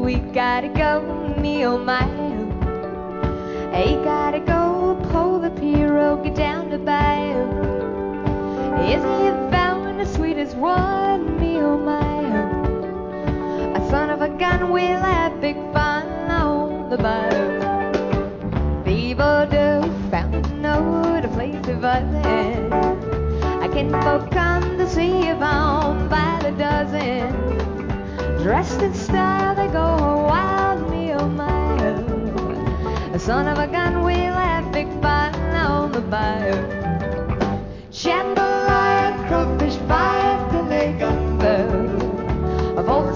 we gotta go, me oh my oh. Hey, gotta go, pull the pirogue down the bayou. Isn't he found the sweetest one, me oh my oh. A son of a gun, we'll have big fun on the bayou. People do found to know the place of us in. I can folk come to see you bound by the dozen. Dressed in style, they go wild, me oh my oh. A son of a gun, we'll have big fun on the bayou. Shamble